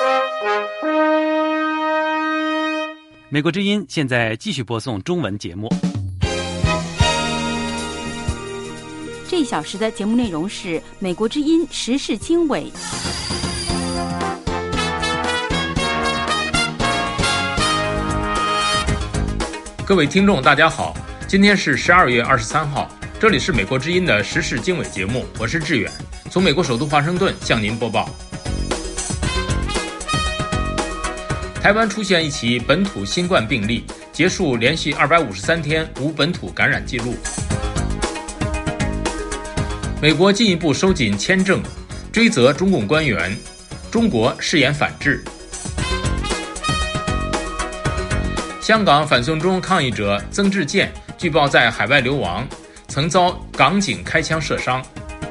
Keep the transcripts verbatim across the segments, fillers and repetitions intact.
美国之音现在继续播送中文节目。 这一小时的节目内容是美国之音时事经纬。 各位听众大家好，今天是十二月二十三号，这里是美国之音的时事经纬节目，我是志远，从美国首都华盛顿向您播报。台湾出现一起本土新冠病例，结束连续二百五十三天无本土感染记录。美国进一步收紧签证，追责中共官员，中国誓言反制。香港反送中抗议者曾志健据报在海外流亡，曾遭港警开枪射伤。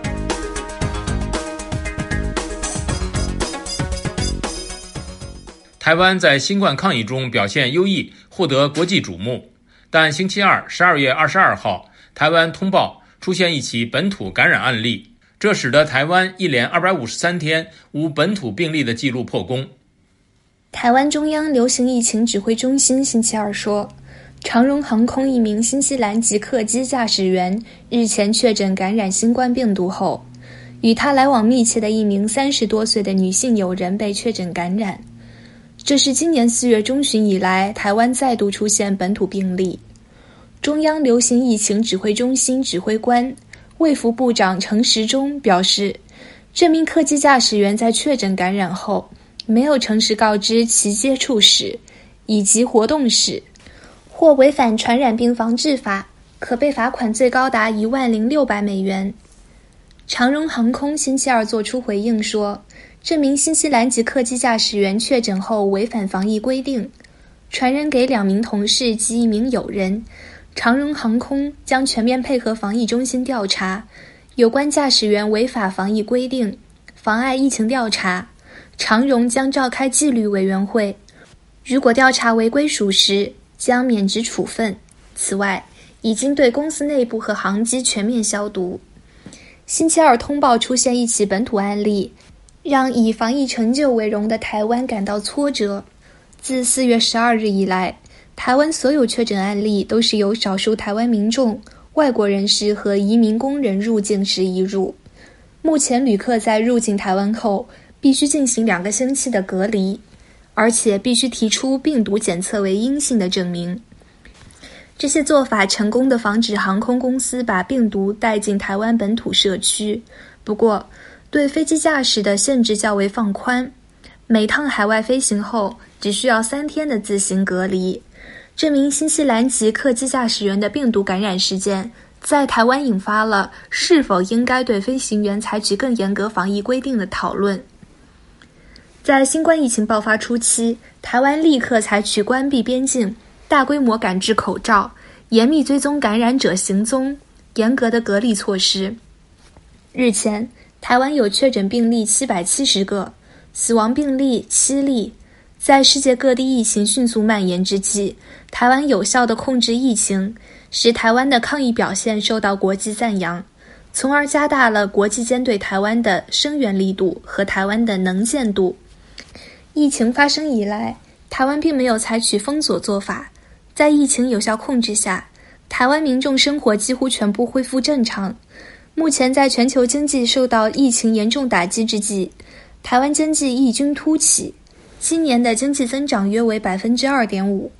台湾在新冠抗疫中表现优异，获得国际瞩目。但星期二，十二月二十二号，台湾通报出现一起本土感染案例，这使得台湾一连二百五十三天无本土病例的记录破功。 台湾中央流行疫情指挥中心星期二说，长荣航空一名新西兰籍客机驾驶员日前确诊感染新冠病毒后，与他来往密切的一名三十多岁的女性友人被确诊感染。这是今年四月中旬以来台湾再度出现本土病例。中央流行疫情指挥中心指挥官卫福部长陈时中表示，这名客机驾驶员在确诊感染后没有诚实告知其接触史以及活动史，或违反传染病防治法，可被罚款最高达一万零六百美元。长荣航空星期二作出回应说，这名新西兰籍客机驾驶员确诊后违反防疫规定，传染给两名同事及一名友人。长荣航空将全面配合防疫中心调查有关驾驶员违法防疫规定，妨碍疫情调查。长荣将召开纪律委员会，如果调查违规属实，将免职处分。此外，已经对公司内部和航机全面消毒。星期二通报出现一起本土案例，让以防疫成就为荣的台湾感到挫折。自四月十二日以来，台湾所有确诊案例都是由少数台湾民众、外国人士和移民工人入境时移入。目前旅客在入境台湾后必须进行两个星期的隔离，而且必须提出病毒检测为阴性的证明。这些做法成功地防止航空公司把病毒带进台湾本土社区，不过对飞机驾驶的限制较为放宽，每趟海外飞行后只需要三天的自行隔离。这名新西兰籍客机驾驶员的病毒感染事件在台湾引发了是否应该对飞行员采取更严格防疫规定的讨论。在新冠疫情爆发初期，台湾立刻采取关闭边境、大规模赶制口罩、严密追踪感染者行踪、严格的隔离措施。日前，台湾有确诊病例七百七十个，死亡病例七例。在世界各地疫情迅速蔓延之际，台湾有效地控制疫情，使台湾的抗疫表现受到国际赞扬，从而加大了国际间对台湾的声援力度和台湾的能见度。疫情发生以来，台湾并没有采取封锁做法，在疫情有效控制下，台湾民众生活几乎全部恢复正常。目前在全球经济受到疫情严重打击之际，台湾经济异军突起，今年的经济增长约为 百分之二点五。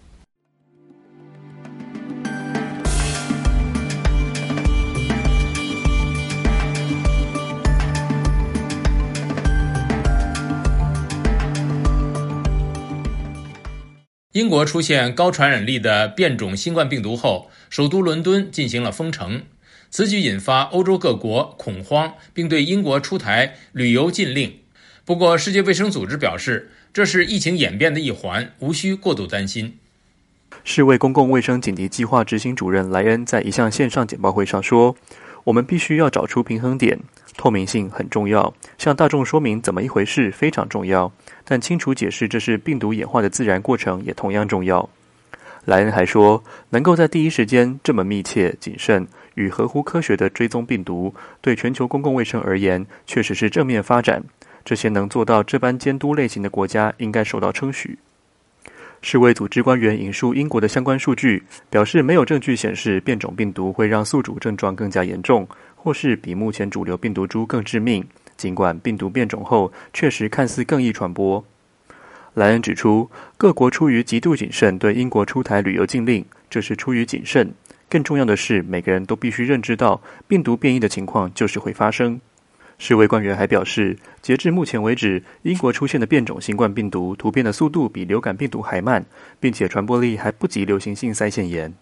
英国出现高传染力的变种新冠病毒后，首都伦敦进行了封城，此举引发欧洲各国恐慌，并对英国出台旅游禁令。不过，世界卫生组织表示，这是疫情演变的一环，无需过度担心。 世卫公共卫生紧急计划执行主任莱恩在一项线上简报会上说，我们必须要找出平衡点，透明性很重要，向大众说明怎么一回事非常重要，但清楚解释这是病毒演化的自然过程也同样重要。莱恩还说，能够在第一时间这么密切、谨慎与合乎科学的追踪病毒，对全球公共卫生而言确实是正面发展， 这些能做到这般监督类型的国家应该受到称许。世卫组织官员引述英国的相关数据，表示没有证据显示变种病毒会让宿主症状更加严重，或是比目前主流病毒株更致命，尽管病毒变种后确实看似更易传播。莱恩指出，各国出于极度谨慎对英国出台旅游禁令，这是出于谨慎。更重要的是，每个人都必须认知到病毒变异的情况就是会发生。世卫官员还表示，截至目前为止，英国出现的变种新冠病毒突变的速度比流感病毒还慢，并且传播力还不及流行性腮腺炎。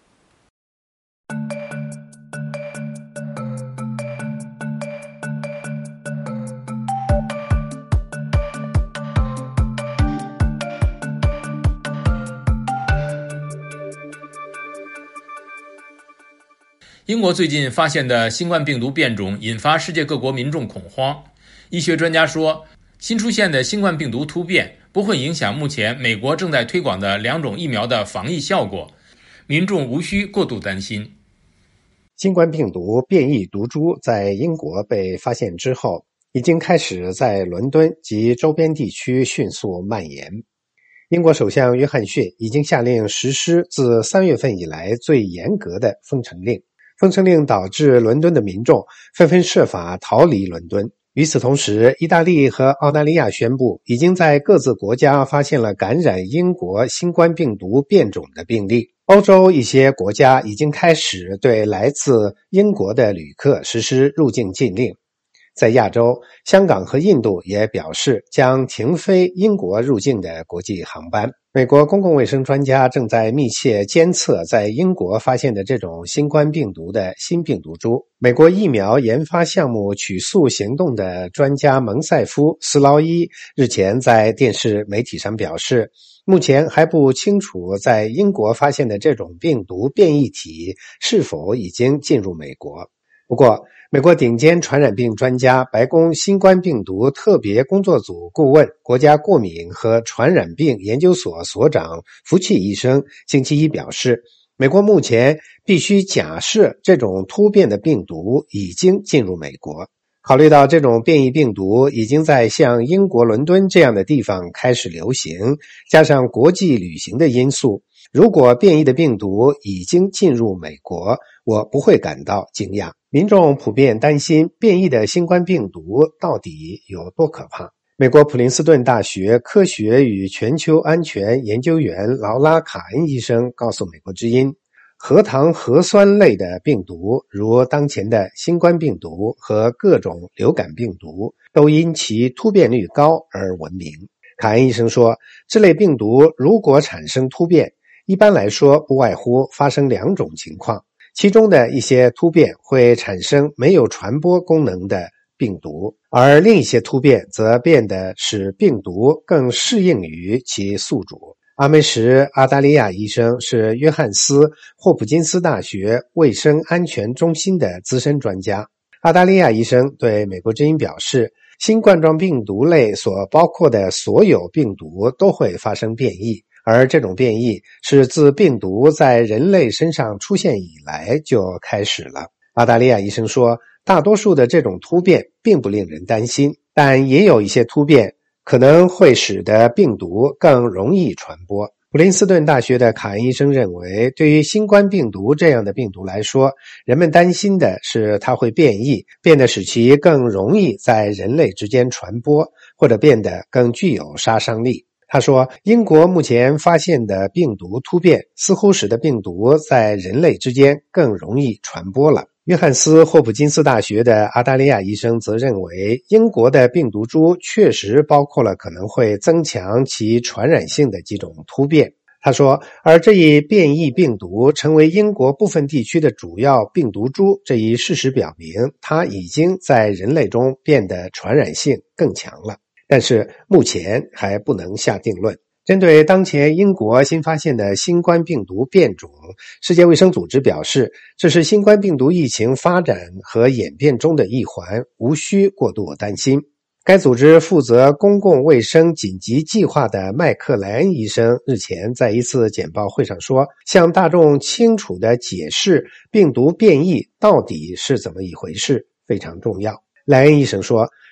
英国最近发现的新冠病毒变种引发世界各国民众恐慌。医学专家说，新出现的新冠病毒突变不会影响目前美国正在推广的两种疫苗的防疫效果，民众无需过度担心。 新冠病毒变异毒株在英国被发现之后，已经开始在伦敦及周边地区迅速蔓延。英国首相约翰逊已经下令实施自三月份以来最严格的封城令。封城令导致伦敦的民众纷纷设法逃离伦敦。与此同时，意大利和澳大利亚宣布已经在各自国家发现了感染英国新冠病毒变种的病例。欧洲一些国家已经开始对来自英国的旅客实施入境禁令。在亚洲，香港和印度也表示将停飞英国入境的国际航班。美国公共卫生专家正在密切监测在英国发现的这种新冠病毒的新病毒株。美国疫苗研发项目曲速行动的专家蒙塞夫·斯劳伊日前在电视媒体上表示，目前还不清楚在英国发现的这种病毒变异体是否已经进入美国。不过，美国顶尖传染病专家、白宫新冠病毒特别工作组顾问、国家过敏和传染病研究所所长福奇医生星期一表示，美国目前必须假设这种突变的病毒已经进入美国。考虑到这种变异病毒已经在像英国伦敦这样的地方开始流行，加上国际旅行的因素，如果变异的病毒已经进入美国，我不会感到惊讶。民众普遍担心变异的新冠病毒到底有多可怕。美国普林斯顿大学科学与全球安全研究员劳拉·卡恩医生告诉美国之音，核糖核酸类的病毒，如当前的新冠病毒和各种流感病毒，都因其突变率高而闻名。卡恩医生说，这类病毒如果产生突变，一般来说不外乎发生两种情况，其中的一些突变会产生没有传播功能的病毒，而另一些突变则变得使病毒更适应于其宿主。阿梅什·阿达利亚医生是约翰斯·霍普金斯大学卫生安全中心的资深专家。阿达利亚医生对美国之音表示，新冠状病毒类所包括的所有病毒都会发生变异，而这种变异是自病毒在人类身上出现以来就开始了。阿达利亚医生说，大多数的这种突变并不令人担心，但也有一些突变可能会使得病毒更容易传播。普林斯顿大学的卡恩医生认为，对于新冠病毒这样的病毒来说，人们担心的是它会变异，变得使其更容易在人类之间传播，或者变得更具有杀伤力。他说，英国目前发现的病毒突变似乎使得病毒在人类之间更容易传播了。约翰斯霍普金斯大学的阿达利亚医生则认为，英国的病毒株确实包括了可能会增强其传染性的几种突变。他说，而这一变异病毒成为英国部分地区的主要病毒株，这一事实表明它已经在人类中变得传染性更强了。但是目前还不能下定论。针对当前英国新发现的新冠病毒变种，世界卫生组织表示，这是新冠病毒疫情发展和演变中的一环，无需过度担心。该组织负责公共卫生紧急计划的麦克莱恩医生日前在一次简报会上说，向大众清楚地解释病毒变异到底是怎么一回事非常重要。莱恩医生说，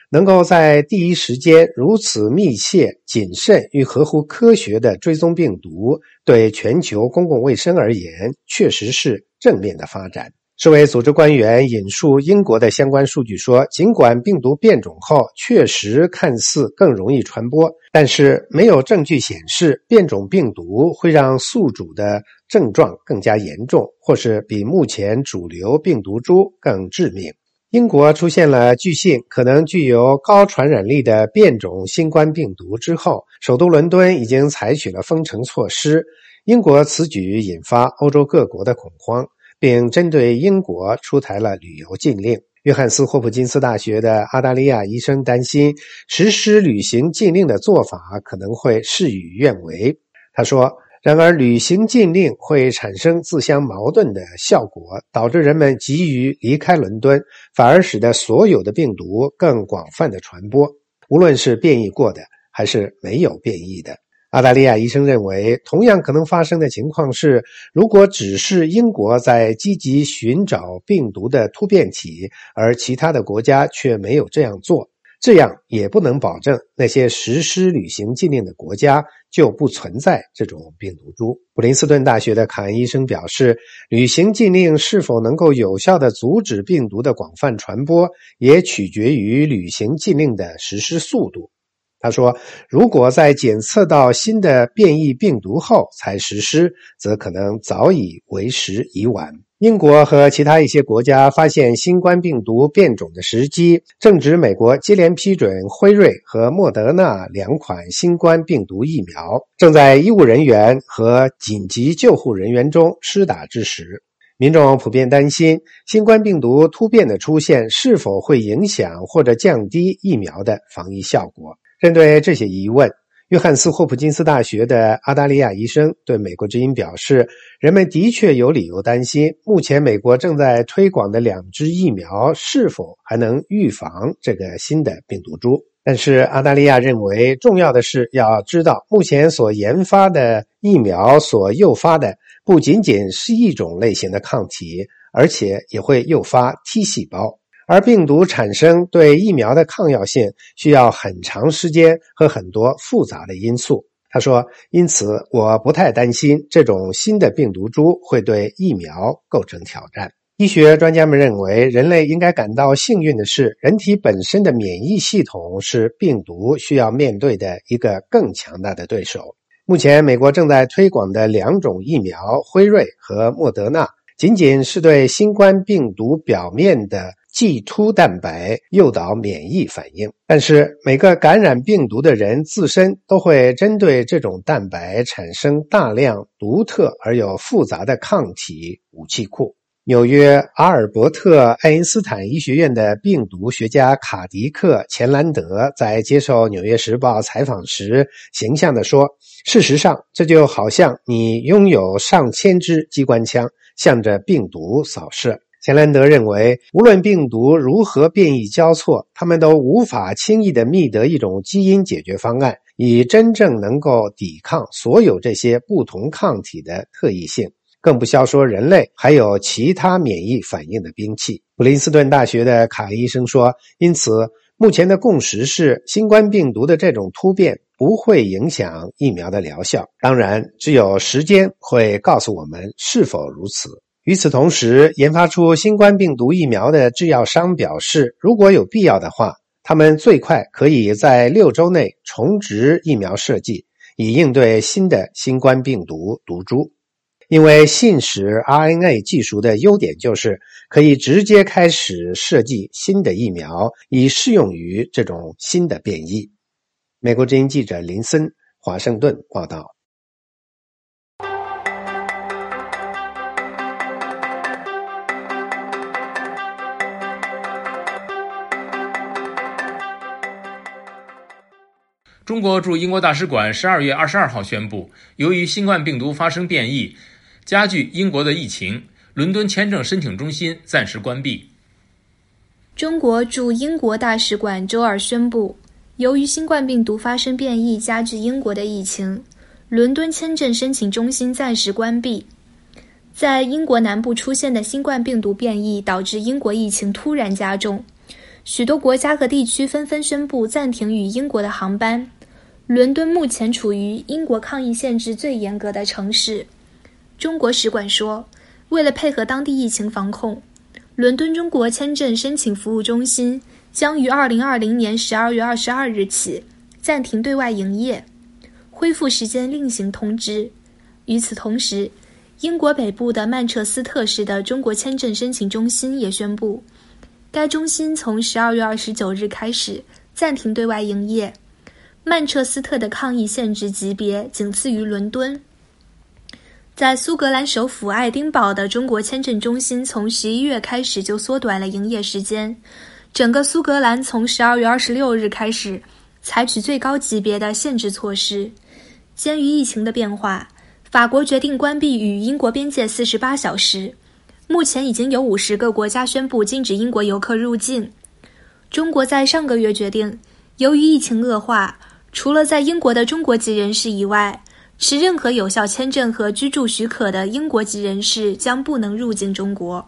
能够在第一时间如此密切、谨慎与合乎科学的追踪病毒，对全球公共卫生而言，确实是正面的发展。世卫组织官员引述英国的相关数据说，尽管病毒变种后确实看似更容易传播，但是没有证据显示变种病毒会让宿主的症状更加严重，或是比目前主流病毒株更致命。英国出现了据信可能具有高传染力的变种新冠病毒之后，首都伦敦已经采取了封城措施。英国此举引发欧洲各国的恐慌，并针对英国出台了旅游禁令。约翰斯霍普金斯大学的阿达利亚医生担心，实施旅行禁令的做法可能会事与愿违。他说，然而旅行禁令会产生自相矛盾的效果，导致人们急于离开伦敦，反而使得所有的病毒更广泛的传播，无论是变异过的还是没有变异的。阿达利亚医生认为，同样可能发生的情况是，如果只是英国在积极寻找病毒的突变体，而其他的国家却没有这样做，这样也不能保证那些实施旅行禁令的国家就不存在这种病毒株。普林斯顿大学的卡恩医生表示，旅行禁令是否能够有效地阻止病毒的广泛传播，也取决于旅行禁令的实施速度。他说，如果在检测到新的变异病毒后才实施，则可能早已为时已晚。英国和其他一些国家发现新冠病毒变种的时机，正值美国接连批准辉瑞和莫德纳两款新冠病毒疫苗正在医务人员和紧急救护人员中施打之时。民众普遍担心新冠病毒突变的出现是否会影响或者降低疫苗的防疫效果。针对这些疑问，约翰斯霍普金斯大学的阿达利亚医生对美国之音表示，人们的确有理由担心，目前美国正在推广的两支疫苗是否还能预防这个新的病毒株。但是阿达利亚认为，重要的是要知道，目前所研发的疫苗所诱发的不仅仅是一种类型的抗体，而且也会诱发 T 细胞。而病毒产生对疫苗的抗药性需要很长时间和很多复杂的因素。他说，因此我不太担心这种新的病毒株会对疫苗构成挑战。医学专家们认为，人类应该感到幸运的是，人体本身的免疫系统是病毒需要面对的一个更强大的对手。目前美国正在推广的两种疫苗，辉瑞和莫德纳，仅仅是对新冠病毒表面的G 突蛋白诱导免疫反应，但是每个感染病毒的人自身都会针对这种蛋白产生大量独特而又复杂的抗体武器库。纽约阿尔伯特爱因斯坦医学院的病毒学家卡迪克·钱兰德在接受《纽约时报》采访时形象地说，事实上，这就好像你拥有上千支机关枪，向着病毒扫射。钱兰德认为，无论病毒如何变异交错，他们都无法轻易地觅得一种基因解决方案，以真正能够抵抗所有这些不同抗体的特异性，更不消说人类还有其他免疫反应的兵器。普林斯顿大学的卡医生说，因此目前的共识是，新冠病毒的这种突变不会影响疫苗的疗效，当然只有时间会告诉我们是否如此。与此同时，研发出新冠病毒疫苗的制药商表示，如果有必要的话，他们最快可以在六周内重植疫苗设计，以应对新的新冠病毒毒株。因为信使 R N A 技术的优点就是可以直接开始设计新的疫苗，以适用于这种新的变异。美国之音记者林森，华盛顿报道。 中国驻英国大使馆十二月二十二号宣布，由于新冠病毒发生变异，加剧英国的疫情，伦敦签证申请中心暂时关闭。 中国驻英国大使馆周二宣布，由于新冠病毒发生变异加剧英国的疫情，伦敦签证申请中心暂时关闭。在英国南部出现的新冠病毒变异导致英国疫情突然加重， 许多国家和地区纷纷宣布暂停与英国的航班。伦敦目前处于英国抗疫限制最严格的城市。中国使馆说，为了配合当地疫情防控，伦敦中国签证申请服务中心将于二零二零年十二月二十二日起暂停对外营业，恢复时间另行通知。与此同时，英国北部的曼彻斯特市的中国签证申请中心也宣布，该中心从十二月二十九日开始暂停对外营业。曼彻斯特的抗疫限制级别仅次于伦敦。在苏格兰首府爱丁堡的中国签证中心从十一月开始就缩短了营业时间。整个苏格兰从十二月二十六日开始采取最高级别的限制措施。鉴于疫情的变化，法国决定关闭与英国边界四十八小时。目前已经有五十个国家宣布禁止英国游客入境。中国在上个月决定，由于疫情恶化，除了在英国的中国籍人士以外，持任何有效签证和居住许可的英国籍人士将不能入境中国。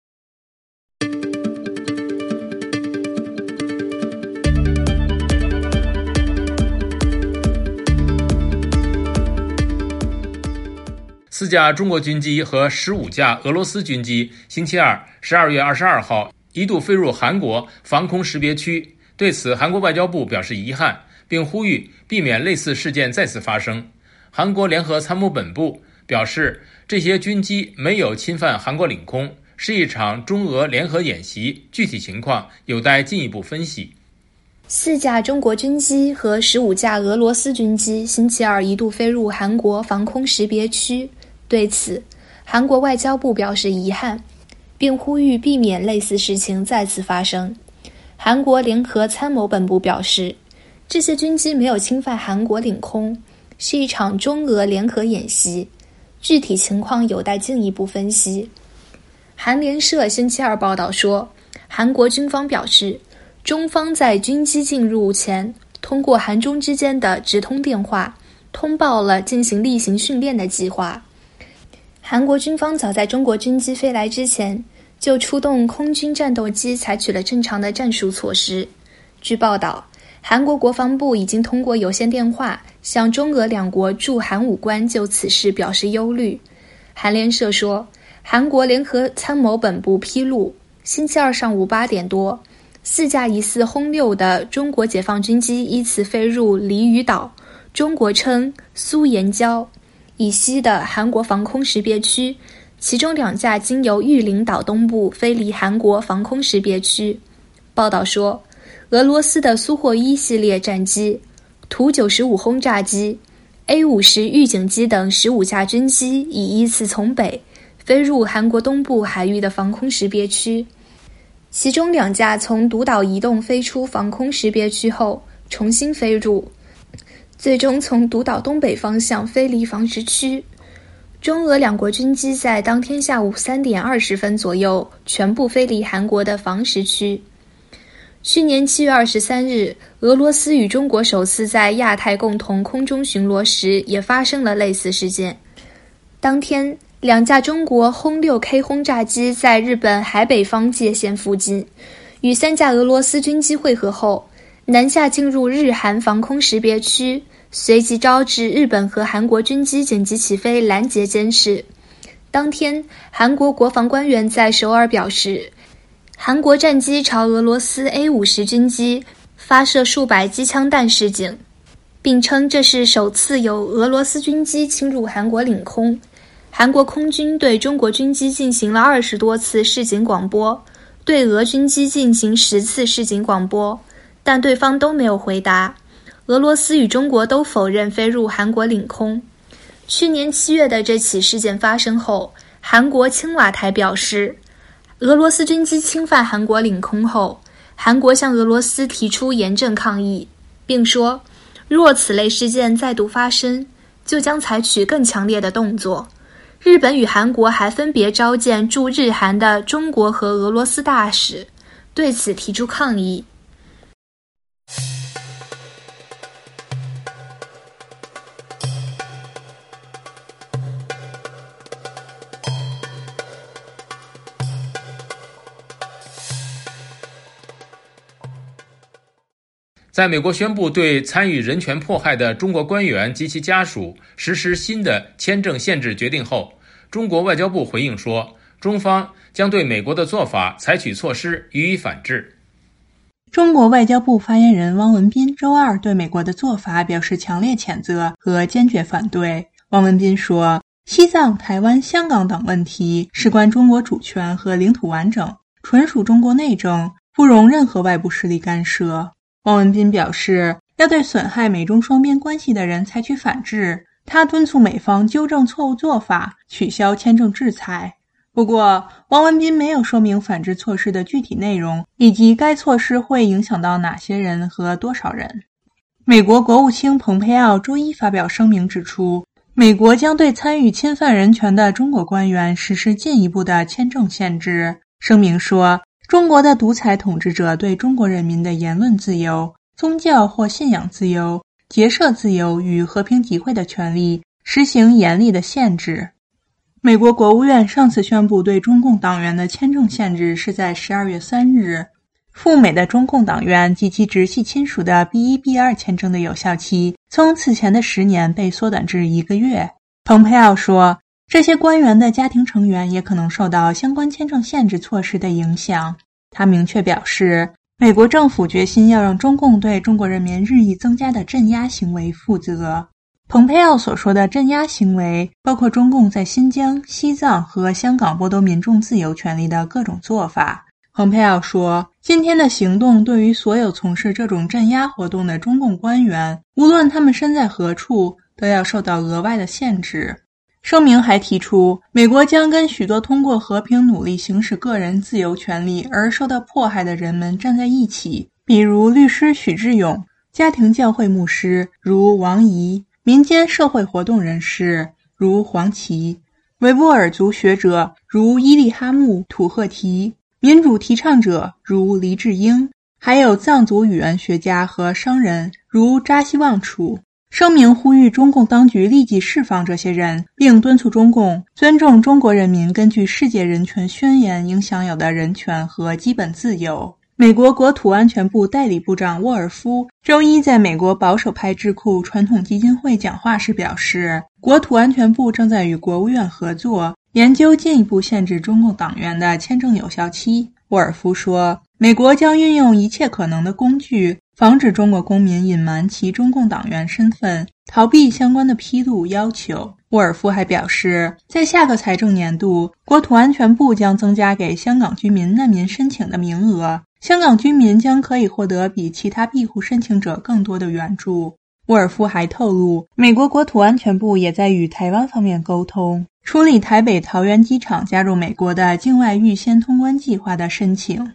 四架中国军机和十五架俄罗斯军机星期二十二月二十二号一度飞入韩国防空识别区。对此，韩国外交部表示遗憾，并呼吁避免类似事件再次发生。韩国联合参谋本部表示，这些军机没有侵犯韩国领空，是一场中俄联合演习，具体情况有待进一步分析。 四架中国军机和十五架俄罗斯军机星期二一度飞入韩国防空识别区。对此，韩国外交部表示遗憾，并呼吁避免类似事情再次发生。韩国联合参谋本部表示，这些军机没有侵犯韩国领空，是一场中俄联合演习，具体情况有待进一步分析。韩联社星期二报道说，韩国军方表示，中方在军机进入前，通过韩中之间的直通电话，通报了进行例行训练的计划。韩国军方早在中国军机飞来之前，就出动空军战斗机，采取了正常的战术措施。据报道，韩国国防部已经通过有线电话向中俄两国驻韩武官就此事表示忧虑。韩联社说，韩国联合参谋本部披露，星期二上午八点多，四架疑似轰六的中国解放军机依次飞入梨屿岛，中国称苏岩礁以西的韩国防空识别区，其中两架经由玉林岛东部飞离韩国防空识别区。报道说，俄罗斯的苏霍伊系列战机、图九十五轰炸机、A 五十预警机等十五架军机已依次从北飞入韩国东部海域的防空识别区，其中两架从独岛移动飞出防空识别区后重新飞入，最终从独岛东北方向飞离防识区。中俄两国军机在当天下午三点二十分左右全部飞离韩国的防识区。去年七月二十三日，俄罗斯与中国首次在亚太共同空中巡逻时也发生了类似事件。当天，两架中国轰六 K 轰炸机在日本海北方界线附近，与三架俄罗斯军机会合后，南下进入日韩防空识别区，随即招致日本和韩国军机紧急起飞拦截监视。当天，韩国国防官员在首尔表示，韩国战机朝俄罗斯 A 五十军机发射数百机枪弹示警，并称这是首次有俄罗斯军机侵入韩国领空。韩国空军对中国军机进行了二十多次示警广播，对俄军机进行十次示警广播，但对方都没有回答。俄罗斯与中国都否认飞入韩国领空。去年七月的这起事件发生后，韩国青瓦台表示，俄罗斯军机侵犯韩国领空后，韩国向俄罗斯提出严正抗议，并说，若此类事件再度发生，就将采取更强烈的动作。日本与韩国还分别召见驻日韩的中国和俄罗斯大使，对此提出抗议。 在美国宣布对参与人权迫害的中国官员及其家属实施新的签证限制决定后，中国外交部回应说，中方将对美国的做法采取措施予以反制。 中国外交部发言人汪文斌周二对美国的做法表示强烈谴责和坚决反对。汪文斌说，西藏、台湾、香港等问题事关中国主权和领土完整，纯属中国内政，不容任何外部势力干涉。汪文斌表示，要对损害美中双边关系的人采取反制，他敦促美方纠正错误做法，取消签证制裁。不过，汪文斌没有说明反制措施的具体内容，以及该措施会影响到哪些人和多少人。美国国务卿蓬佩奥周一发表声明指出，美国将对参与侵犯人权的中国官员实施进一步的签证限制。声明说，中国的独裁统治者对中国人民的言论自由、宗教或信仰自由、结社自由与和平集会的权利实行严厉的限制。美国国务院上次宣布对中共党员的签证限制是在十二月三日。赴美的中共党员及其直系亲属的 B 一 B 二 签证的有效期从此前的十年被缩短至一个月。蓬佩奥说，这些官员的家庭成员也可能受到相关签证限制措施的影响。他明确表示，美国政府决心要让中共对中国人民日益增加的镇压行为负责。蓬佩奥所说的镇压行为包括中共在新疆、西藏和香港剥夺民众自由权利的各种做法。蓬佩奥说，今天的行动对于所有从事这种镇压活动的中共官员，无论他们身在何处，都要受到额外的限制。声明还提出，美国将跟许多通过和平努力行使个人自由权利而受到迫害的人们站在一起，比如律师许志勇、家庭教会牧师如王怡、民间社会活动人士如黄琦、维吾尔族学者如伊利哈木·土赫提、民主提倡者如黎智英，还有藏族语言学家和商人如扎希旺楚。声明呼吁中共当局立即释放这些人，并敦促中共尊重中国人民根据世界人权宣言应享有的人权和基本自由。美国国土安全部代理部长沃尔夫周一在美国保守派智库传统基金会讲话时表示，国土安全部正在与国务院合作，研究进一步限制中共党员的签证有效期。沃尔夫说，美国将运用一切可能的工具，防止中国公民隐瞒其中共党员身份，逃避相关的披露要求。沃尔夫还表示，在下个财政年度，国土安全部将增加给香港居民难民申请的名额，香港居民将可以获得比其他庇护申请者更多的援助。沃尔夫还透露，美国国土安全部也在与台湾方面沟通，处理台北桃园机场加入美国的境外预先通关计划的申请。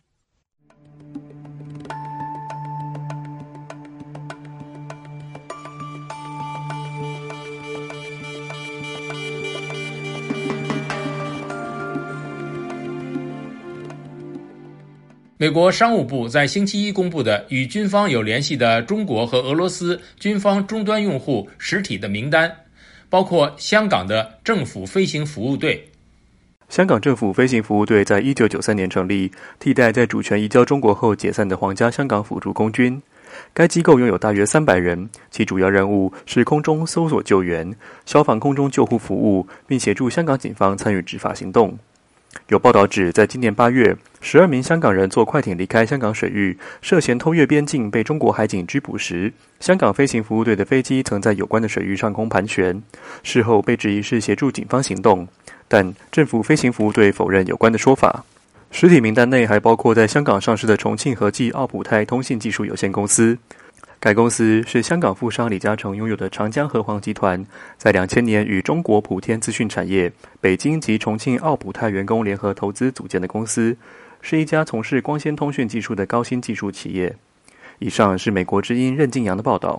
美国商务部在星期一公布的与军方有联系的中国和俄罗斯军方终端用户实体的名单，包括香港的政府飞行服务队。 香港政府飞行服务队在一九九三年成立，替代在主权移交中国后解散的皇家香港辅助空军。该机构拥有大约三百人，其主要任务是空中搜索救援、消防空中救护服务，并协助香港警方参与执法行动。有报道指，在今年八月，十二名香港人坐快艇离开香港水域，涉嫌偷越边境被中国海警拘捕时，香港飞行服务队的飞机曾在有关的水域上空盘旋，事后被质疑是协助警方行动，但政府飞行服务队否认有关的说法。实体名单内还包括在香港上市的重庆和记奥普泰通信技术有限公司。该公司是香港富商李嘉诚拥有的长江和黄集团，在两千年与中国普天资讯产业、北京及重庆奥普泰员工联合投资组建的公司，是一家从事光纤通讯技术的高新技术企业。以上是美国之音任敬阳的报道。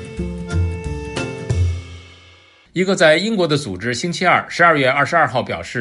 一个在英国的组织星期二十二月二十二号表示，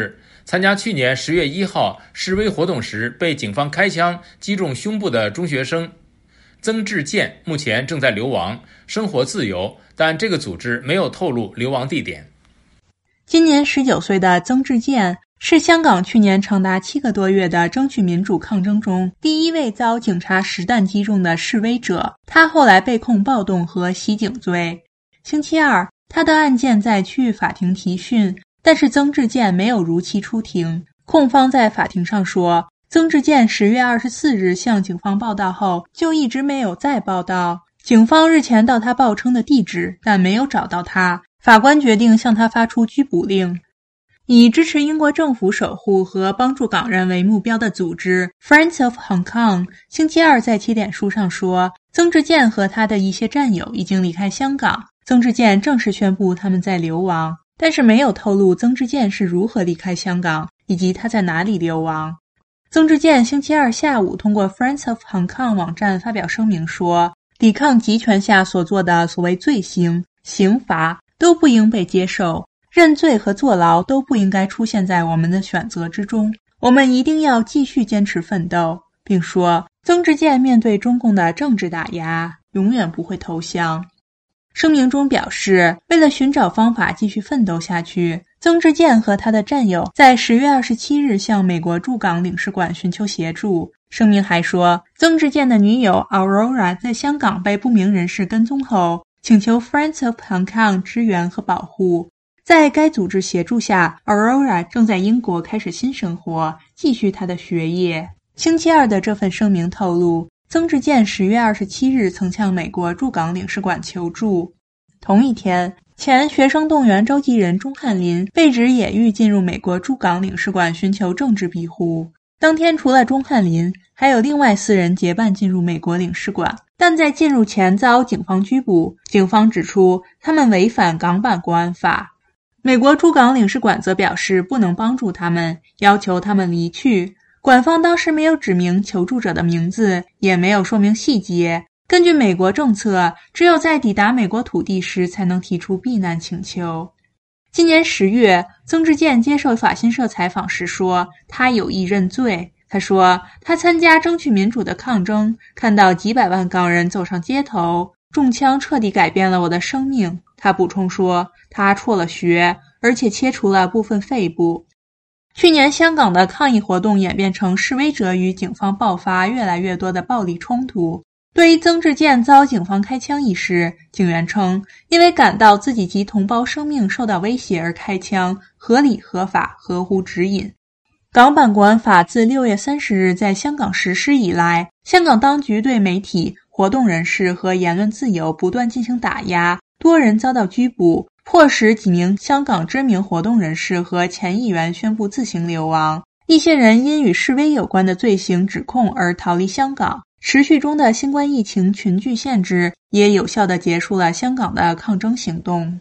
参加去年十月一号示威活动时被警方开枪击中胸部的中学生曾志健目前正在流亡，生活自由，但这个组织没有透露流亡地点。 今年十九岁的曾志健是香港去年长达七个多月的争取民主抗争中第一位遭警察实弹击中的示威者，他后来被控暴动和袭警罪。星期二，他的案件在区域法庭提讯，但是曾志健没有如期出庭。控方在法庭上说，曾志健十月二十四日向警方报到后就一直没有再报到，警方日前到他报称的地址，但没有找到他，法官决定向他发出拘捕令。以支持英国政府守护和帮助港人为目标的组织 Friends of Hong Kong 星期二在其脸书上说，曾志健和他的一些战友已经离开香港。曾志健正式宣布他们在流亡，但是没有透露曾志健是如何离开香港以及他在哪里流亡。曾志健星期二下午通过 Friends of Hong Kong 网站发表声明说，抵抗集权下所做的所谓罪行、刑罚都不应被接受，认罪和坐牢都不应该出现在我们的选择之中，我们一定要继续坚持奋斗，并说曾志健面对中共的政治打压，永远不会投降。声明中表示，为了寻找方法继续奋斗下去，曾志健和他的战友在十月二十七日向美国驻港领事馆寻求协助。声明还说，曾志健的女友 Aurora 在香港被不明人士跟踪后，请求 Friends of Hong Kong 支援和保护。在该组织协助下， Aurora 正在英国开始新生活，继续她的学业。星期二的这份声明透露，曾志健十月二十七日曾向美国驻港领事馆求助。同一天，前学生动员召集人钟汉林被指也欲进入美国驻港领事馆寻求政治庇护。当天除了钟汉林，还有另外四人结伴进入美国领事馆，但在进入前遭警方拘捕。警方指出他们违反港版国安法。美国驻港领事馆则表示不能帮助他们，要求他们离去。馆方当时没有指明求助者的名字，也没有说明细节。根据美国政策，只有在抵达美国土地时才能提出避难请求。今年十月，曾志健接受法新社采访时说，他有意认罪。他说，他参加争取民主的抗争，看到几百万港人走上街头，中枪彻底改变了我的生命。他补充说，他辍了学，而且切除了部分肺部。去年香港的抗议活动演变成示威者与警方爆发越来越多的暴力冲突。对于曾志健遭警方开枪一事，警员称，因为感到自己及同胞生命受到威胁而开枪，合理合法，合乎指引。港版国安法自六月三十日在香港实施以来，香港当局对媒体、活动人士和言论自由不断进行打压，多人遭到拘捕，迫使几名香港知名活动人士和前议员宣布自行流亡。一些人因与示威有关的罪行指控而逃离香港。持续中的新冠疫情群聚限制也有效地结束了香港的抗争行动。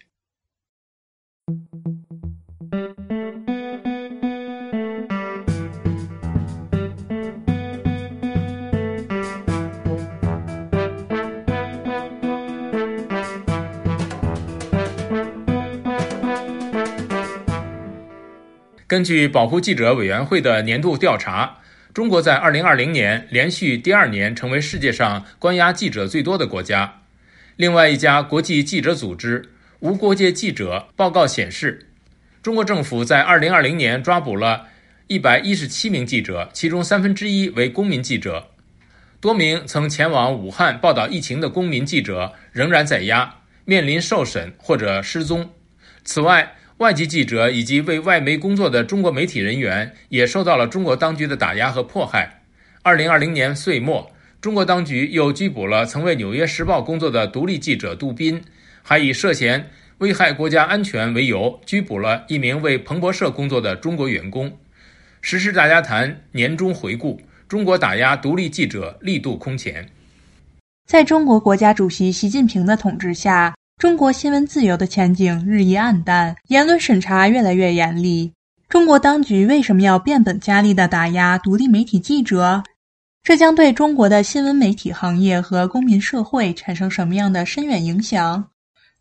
根据保护记者委员会的年度调查，中国在二零二零年连续第二年成为世界上关押记者最多的国家。另外一家国际记者组织无国界记者报告显示，中国政府在二零二零年抓捕了一百一十七名记者，其中三分之一为公民记者。多名曾前往武汉报道疫情的公民记者仍然在押，面临受审或者失踪。此外，外籍记者以及为外媒工作的中国媒体人员也受到了中国当局的打压和迫害。二零二零年岁末，中国当局又拘捕了曾为《纽约时报》工作的独立记者杜斌，还以涉嫌危害国家安全为由拘捕了一名为彭博社工作的中国员工。时事大家谈年终回顾，中国打压独立记者力度空前。 在中国国家主席习近平的统治下，中国新闻自由的前景日益暗淡，言论审查越来越严厉。中国当局为什么要变本加厉地打压独立媒体记者？这将对中国的新闻媒体行业和公民社会产生什么样的深远影响？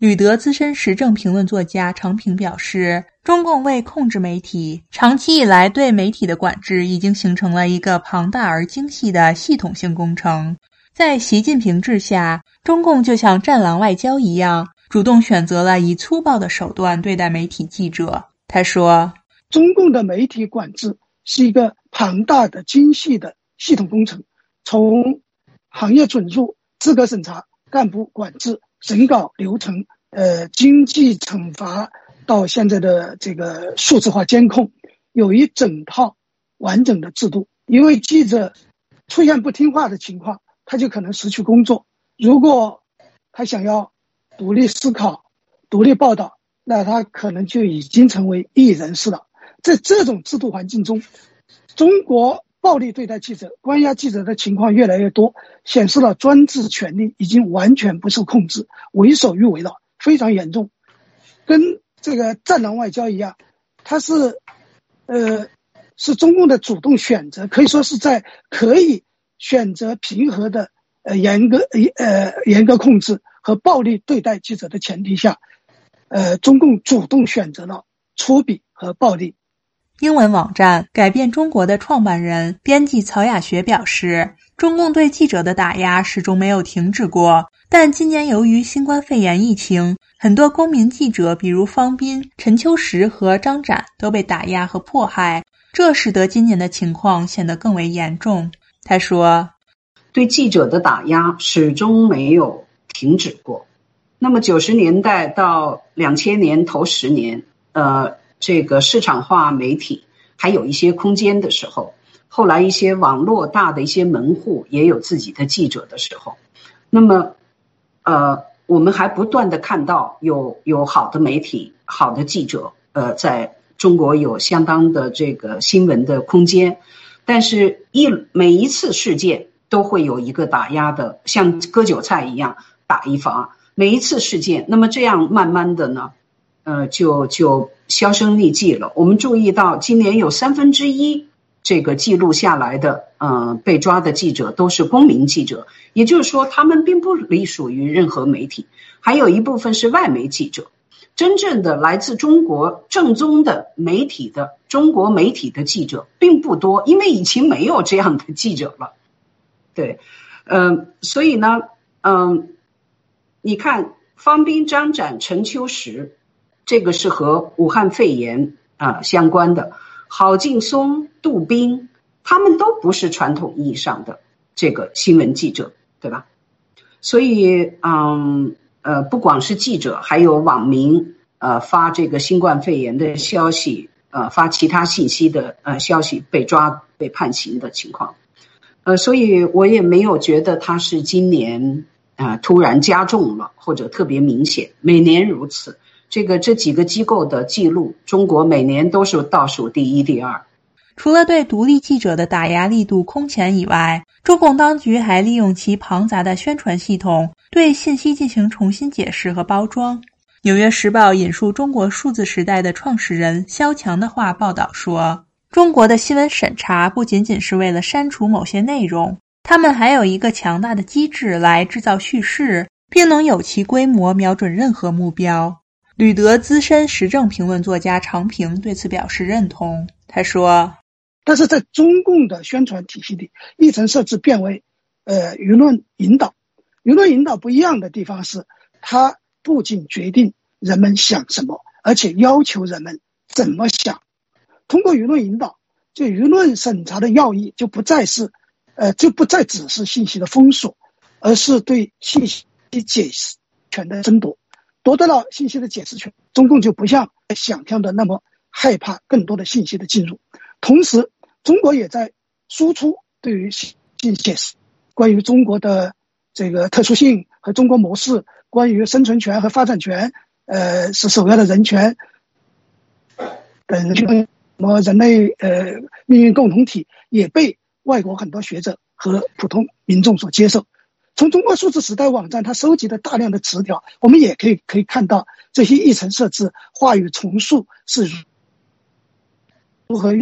旅德资深时政评论作家常平表示，中共为控制媒体，长期以来对媒体的管制已经形成了一个庞大而精细的系统性工程。在习近平治下，中共就像战狼外交一样，主动选择了以粗暴的手段对待媒体记者。他说， 中共的媒体管制是一个庞大的精细的系统工程，从行业准入、资格审查、干部管制、审稿流程、呃经济惩罚，到现在的这个数字化监控，有一整套完整的制度。因为记者出现不听话的情况，他就可能失去工作。如果他想要独立思考、独立报道，那他可能就已经成为异议人士了。在这种制度环境中，中国暴力对待记者、关押记者的情况越来越多，显示了专制权力已经完全不受控制，为所欲为了，非常严重。跟这个战狼外交一样，它是呃是中共的主动选择，可以说是在可以选择平和的呃严格呃严格控制和暴力对待记者的前提下，呃中共主动选择了粗鄙和暴力。 英文网站改变中国的创办人、编辑曹雅学表示，中共对记者的打压始终没有停止过，但今年由于新冠肺炎疫情，很多公民记者比如方斌、陈秋实和张展都被打压和迫害，这使得今年的情况显得更为严重。他说， 对记者的打压始终没有停止过。那么九十年代到两千年头十年，呃这个市场化媒体还有一些空间的时候，后来一些网络大的一些门户也有自己的记者的时候，那么呃我们还不断的看到有有好的媒体、好的记者呃在中国有相当的这个新闻的空间，但是一每一次事件都会有一个打压的，像割韭菜一样打一罚，每一次事件，那么这样慢慢的呢呃，就就销声匿迹了。我们注意到，今年有三分之一这个记录下来的，呃，被抓的记者都是公民记者，也就是说，他们并不隶属于任何媒体，还有一部分是外媒记者。真正的来自中国正宗的媒体的中国媒体的记者并不多，因为已经没有这样的记者了。对，嗯、呃，所以呢，嗯、呃，你看方斌、张展、陈秋实。这个是和武汉肺炎啊、呃、相关的，郝劲松、杜斌，他们都不是传统意义上的这个新闻记者，对吧？所以，嗯呃，不光是记者，还有网民呃发这个新冠肺炎的消息，呃发其他信息的呃消息被抓、被判刑的情况，呃，所以我也没有觉得它是今年啊、呃、突然加重了或者特别明显，每年如此。这个这几个机构的记录，中国每年都是倒数第一、第二。 除了对独立记者的打压力度空前以外，中共当局还利用其庞杂的宣传系统，对信息进行重新解释和包装。纽约时报引述中国数字时代的创始人肖强的话报道说，中国的新闻审查不仅仅是为了删除某些内容，他们还有一个强大的机制来制造叙事，并能有其规模瞄准任何目标。旅德资深时政评论作家常平对此表示认同。他说， 但是在中共的宣传体系里，议程设置变为呃舆论引导。舆论引导不一样的地方是，它不仅决定人们想什么，而且要求人们怎么想。通过舆论引导，这舆论审查的要义就不再是呃就不再只是信息的封锁，而是对信息解释权的争夺。夺得了信息的解释权，中共就不像想象的那么害怕更多的信息的进入。同时，中国也在输出对于信息解释，关于中国的这个特殊性和中国模式，关于生存权和发展权，呃，是首要的人权等什么人类呃命运共同体，也被外国很多学者和普通民众所接受。从中国数字时代网站它收集的大量的词条，我们也可以可以看到这些议程设置、话语重塑是如何运作。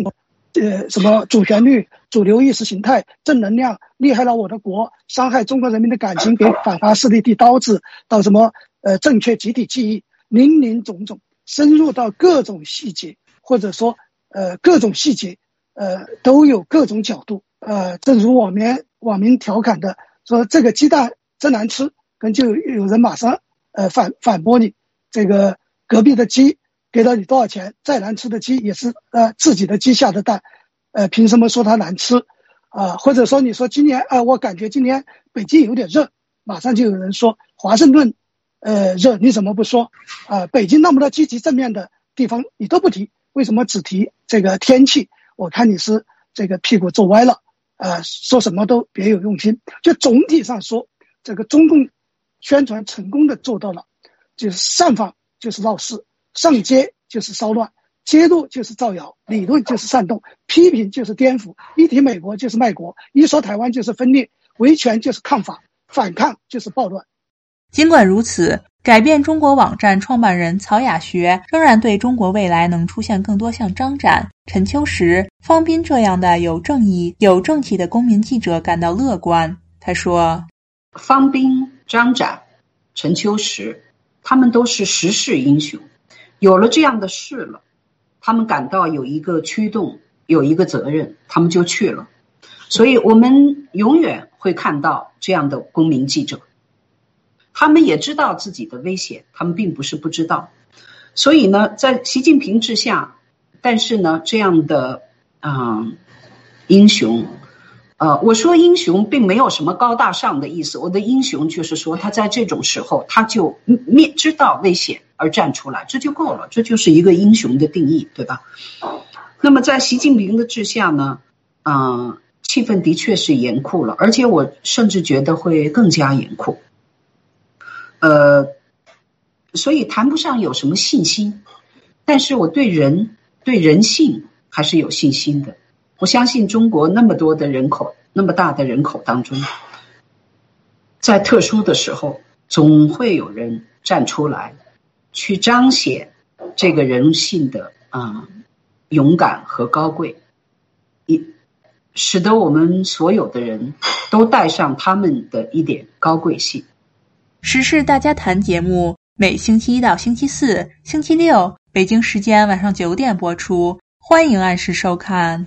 呃什么主旋律、主流意识形态、正能量，厉害了我的国，伤害中国人民的感情，给反华势力递刀子，到什么呃正确集体记忆，林林总总，深入到各种细节，或者说呃各种细节呃都有各种角度。呃正如网民网民调侃的说，这个鸡蛋真难吃，跟就有人马上呃反反驳你，这个隔壁的鸡给了你多少钱，再难吃的鸡也是呃自己的鸡下的蛋，呃凭什么说它难吃啊、呃？或者说你说今年啊、呃，我感觉今年北京有点热，马上就有人说华盛顿呃热，你怎么不说啊、呃？北京那么多积极正面的地方你都不提，为什么只提这个天气？我看你是这个屁股坐歪了。呃，说什么都别有用心。就总体上说，这个中共宣传成功的做到了，就是上访就是闹事，上街就是骚乱，揭露就是造谣，理论就是煽动，批评就是颠覆，一提美国就是卖国，一说台湾就是分裂，维权就是抗法，反抗就是暴乱。 尽管如此，改变中国网站创办人曹雅学仍然对中国未来能出现更多像张展、陈秋实、方斌这样的有正义、有正气的公民记者感到乐观。他说， 方斌、张展、陈秋实，他们都是时势英雄，有了这样的事了，他们感到有一个驱动，有一个责任，他们就去了。所以我们永远会看到这样的公民记者，他们也知道自己的危险，他们并不是不知道。所以呢，在习近平之下，但是呢，这样的嗯、呃、英雄，呃，我说英雄并没有什么高大上的意思，我的英雄就是说他在这种时候他就面知道危险而站出来，这就够了，这就是一个英雄的定义，对吧？那么在习近平的治下呢，嗯、呃，气氛的确是严酷了，而且我甚至觉得会更加严酷。呃，所以谈不上有什么信心，但是我对人、对人性还是有信心的。我相信中国那么多的人口，那么大的人口当中，在特殊的时候，总会有人站出来，去彰显这个人性的啊、呃、勇敢和高贵，也使得我们所有的人都带上他们的一点高贵性。 时事大家谈节目每星期一到星期四、星期六北京时间晚上九点播出，欢迎按时收看。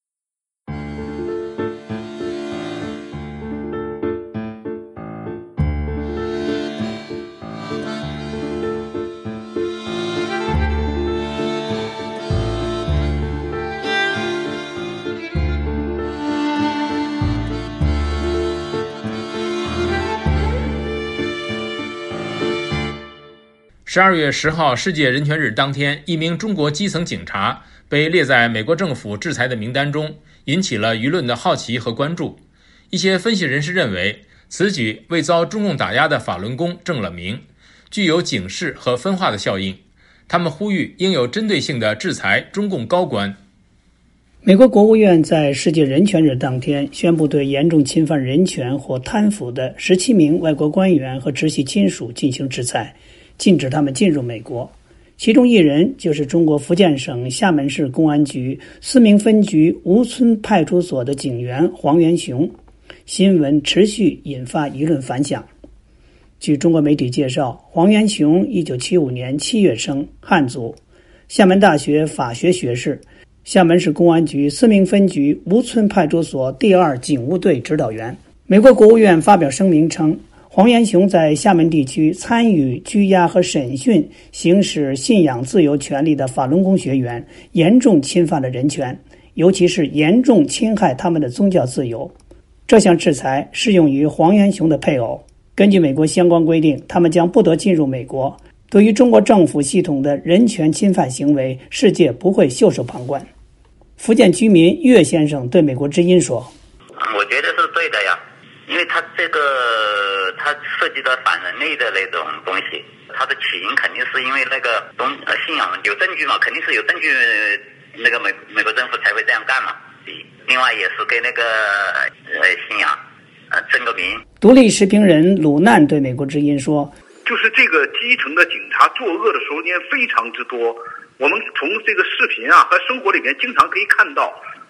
十二月十号世界人权日当天，一名中国基层警察被列在美国政府制裁的名单中，引起了舆论的好奇和关注。一些分析人士认为，此举为遭中共打压的法轮功正了名，具有警示和分化的效应。他们呼吁应有针对性地制裁中共高官。 美国国务院在世界人权日当天宣布对严重侵犯人权或贪腐的十七名外国官员和直系亲属进行制裁，禁止他们进入美国。其中一人就是中国福建省厦门市公安局思明分局吴村派出所的警员黄元雄。新闻持续引发舆论反响。据中国媒体介绍，黄元雄一九七五年七月生，汉族，厦门大学法学学士，厦门市公安局思明分局吴村派出所第二警务队指导员。美国国务院发表声明称，黄元雄在厦门地区参与拘押和审讯行使信仰自由权利的法轮功学员，严重侵犯了人权，尤其是严重侵害他们的宗教自由。这项制裁适用于黄元雄的配偶。根据美国相关规定，他们将不得进入美国。对于中国政府系统的人权侵犯行为，世界不会袖手旁观。福建居民岳先生对美国之音说： 我觉得是对的呀，因为他这个他涉及到反人类的那种东西，他的起因肯定是因为那个东呃信仰有证据嘛，肯定是有证据，那个美美国政府才会这样干嘛。另外也是给那个呃信仰呃争个名。 独立时评人鲁难对美国之音说： 就是这个基层的警察作恶的时间非常之多，我们从这个视频啊和生活里面经常可以看到，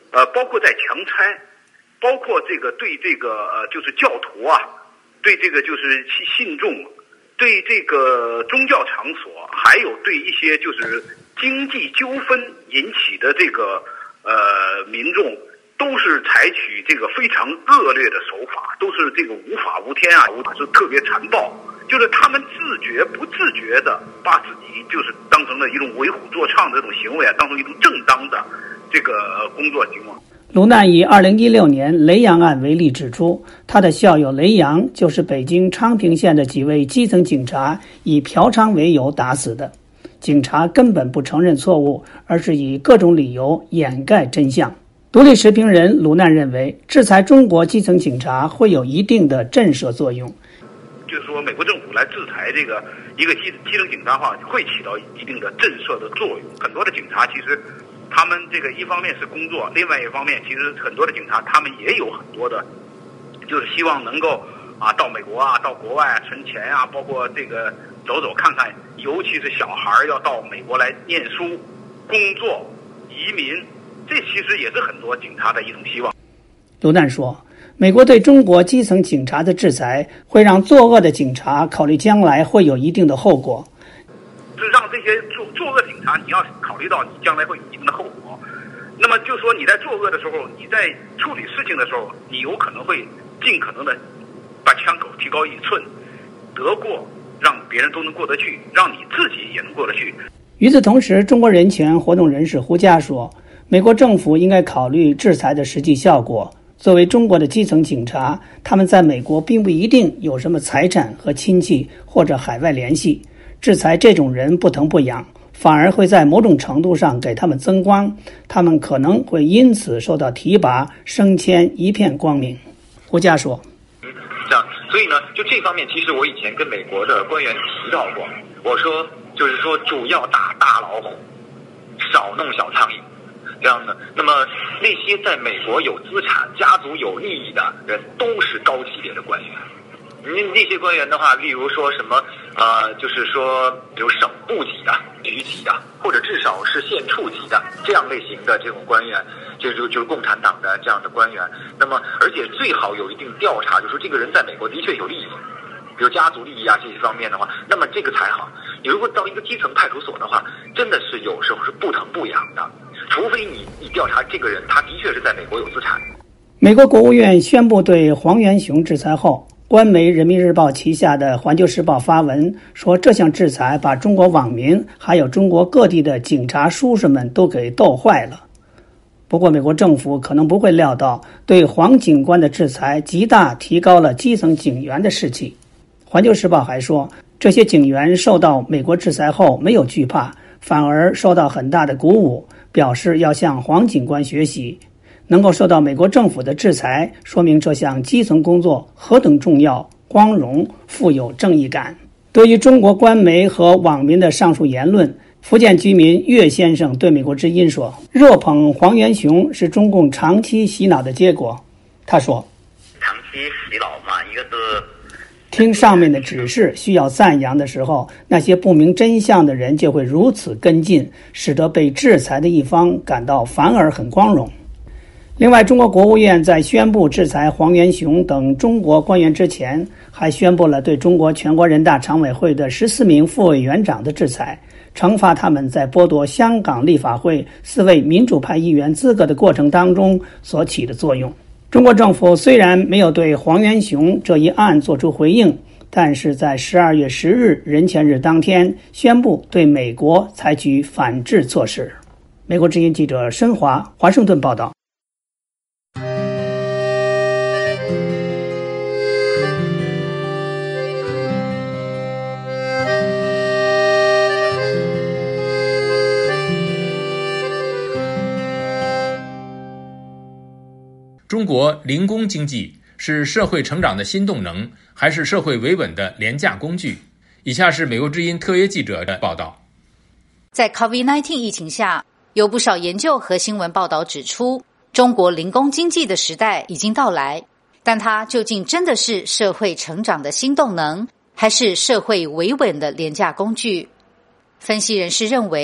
呃，包括在强拆，包括这个对这个呃就是教徒啊，对这个就是信众，对这个宗教场所，还有对一些就是经济纠纷引起的这个呃民众，都是采取这个非常恶劣的手法，都是这个无法无天啊，是特别残暴。就是他们自觉不自觉的把自己就是当成了一种为虎作伥的这种行为啊，当成一种正当的这个工作情况。 卢难以二零一六年雷洋案为例指出，他的校友雷洋就是北京昌平县的几位基层警察以嫖娼为由打死的。警察根本不承认错误，而是以各种理由掩盖真相。独立时评人卢难认为，制裁中国基层警察会有一定的震慑作用。 就是说，美国政府来制裁这个一个基基层警察的话，会起到一定的震慑的作用。很多的警察其实，他们这个一方面是工作，另外一方面，其实很多的警察他们也有很多的，就是希望能够啊到美国啊，到国外啊存钱啊，包括这个走走看看，尤其是小孩要到美国来念书、工作、移民，这其实也是很多警察的一种希望。 卢难说，美国对中国基层警察的制裁会让作恶的警察考虑将来会有一定的后果。 就让这些作作恶警察，你要考虑到你将来会有一定的后果。那么就说你在作恶的时候，你在处理事情的时候，你有可能会尽可能的把枪口提高一寸，得过让别人都能过得去，让你自己也能过得去。 与此同时，中国人权活动人士胡佳说，美国政府应该考虑制裁的实际效果。作为中国的基层警察，他们在美国并不一定有什么财产和亲戚或者海外联系，制裁这种人不疼不痒，反而会在某种程度上给他们增光，他们可能会因此受到提拔升迁，一片光明。胡佳说， 这样，所以呢，就这方面，其实我以前跟美国的官员提到过，我说就是说主要打大老虎，少弄小苍蝇。这样的，那么那些在美国有资产、家族有利益的人，都是高级别的官员。那那些官员的话，例如说什么，呃，就是说，比如省部级的、局级的，或者至少是县处级的这样类型的这种官员，就就就是共产党的这样的官员。那么，而且最好有一定调查，就是说这个人在美国的确有利益，比如家族利益啊这些方面的话，那么这个才好。你如果到一个基层派出所的话，真的是有时候是不疼不痒的。除非你你调查这个人，他的确是在美国有资产。 美国国务院宣布对黄元雄制裁后，官媒《人民日报》旗下的《环球时报》发文说，这项制裁把中国网民还有中国各地的警察叔叔们都给逗坏了。不过，美国政府可能不会料到，对黄警官的制裁极大提高了基层警员的士气。《环球时报》还说，这些警员受到美国制裁后没有惧怕，反而受到很大的鼓舞，表示要向黄警官学习。能够受到美国政府的制裁，说明这项基层工作何等重要、光荣、富有正义感。对于中国官媒和网民的上述言论，福建居民岳先生对美国之音说，热捧黄元雄是中共长期洗脑的结果。他说， 长期洗脑嘛，一个是听上面的指示需要赞扬的时候，那些不明真相的人就会如此跟进，使得被制裁的一方感到反而很光荣。另外，中国国务院在宣布制裁黄元雄等中国官员之前，还宣布了对中国全国人大常委会的十四名副委员长的制裁，惩罚他们在剥夺香港立法会四位民主派议员资格的过程当中所起的作用。中国政府虽然没有对黄元雄这一案作出回应，但是在十二月十日人权日当天宣布对美国采取反制措施。美国之音记者申华华盛顿报道。 中国零工经济是社会成长的新动能，还是社会维稳的廉价工具？以下是美国之音特约记者的报道。 在 COVID 十九 疫情下，有不少研究和新闻报道指出，中国零工经济的时代已经到来，但它究竟真的是社会成长的新动能，还是社会维稳的廉价工具？分析人士认为，